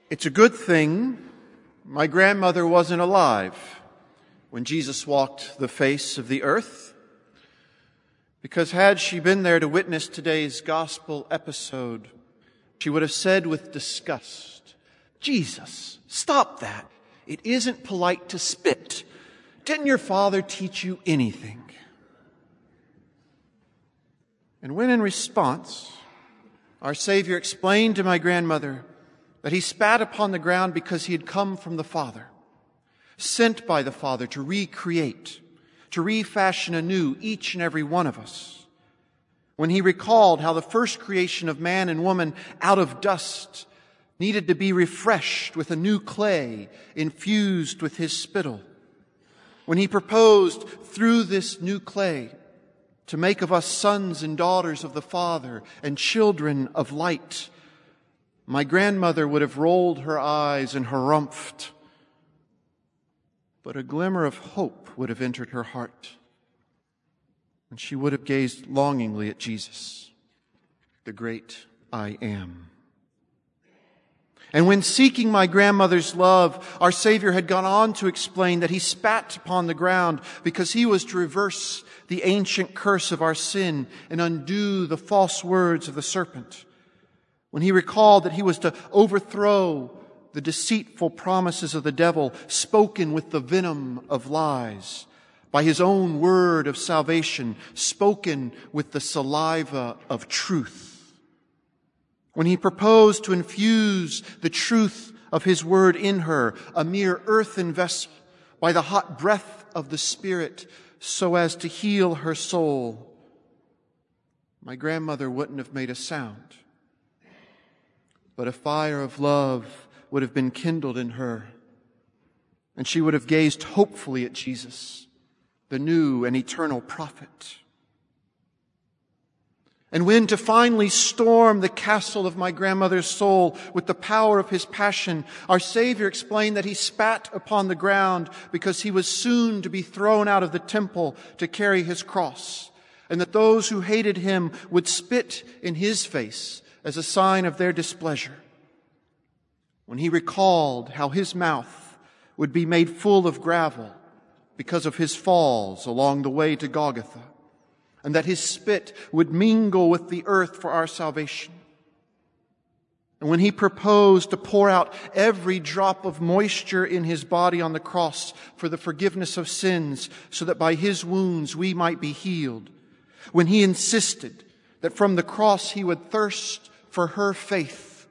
It's a good thing my grandmother wasn't alive when Jesus walked the face of the earth, because had she been there to witness today's gospel episode, she would have said with disgust, "Jesus, stop that. It isn't polite to spit. Didn't your father teach you anything?" And when in response, our Savior explained to my grandmother that he spat upon the ground because he had come from the Father, sent by the Father to recreate, to refashion anew each and every one of us. When he recalled how the first creation of man and woman out of dust needed to be refreshed with a new clay infused with his spittle. When he proposed through this new clay to make of us sons and daughters of the Father and children of light, my grandmother would have rolled her eyes and harumphed, but a glimmer of hope would have entered her heart, and she would have gazed longingly at Jesus, the great I Am. And when seeking my grandmother's love, our Savior had gone on to explain that he spat upon the ground because he was to reverse the ancient curse of our sin and undo the false words of the serpent. When he recalled that he was to overthrow the deceitful promises of the devil spoken with the venom of lies by his own word of salvation spoken with the saliva of truth. When he proposed to infuse the truth of his word in her, a mere earthen vessel, by the hot breath of the Spirit so as to heal her soul, my grandmother wouldn't have made a sound. But a fire of love would have been kindled in her, and she would have gazed hopefully at Jesus, the new and eternal prophet. And when to finally storm the castle of my grandmother's soul with the power of his passion, our Savior explained that he spat upon the ground because he was soon to be thrown out of the temple to carry his cross, and that those who hated him would spit in his face as a sign of their displeasure. When he recalled how his mouth would be made full of gravel because of his falls along the way to Golgotha, and that his spit would mingle with the earth for our salvation. And when he proposed to pour out every drop of moisture in his body on the cross for the forgiveness of sins, so that by his wounds we might be healed. When he insisted that from the cross he would thirst for her faith,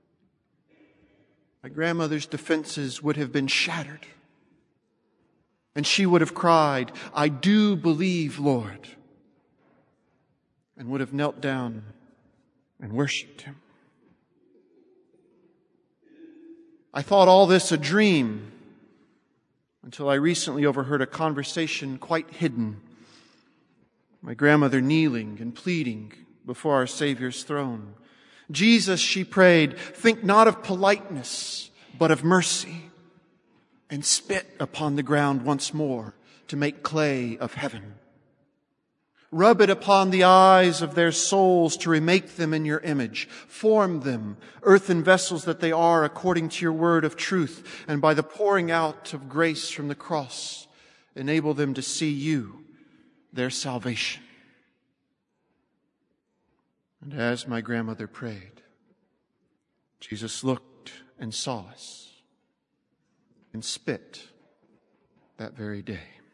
my grandmother's defenses would have been shattered. And she would have cried, "I do believe, Lord," and would have knelt down and worshiped him. I thought all this a dream until I recently overheard a conversation quite hidden. My grandmother kneeling and pleading before our Savior's throne. "Jesus," she prayed, "think not of politeness, but of mercy, and spit upon the ground once more to make clay of heaven. Rub it upon the eyes of their souls to remake them in your image. Form them, earthen vessels that they are, according to your word of truth, and by the pouring out of grace from the cross, enable them to see you, their salvation." And as my grandmother prayed, Jesus looked and saw us and spit that very day.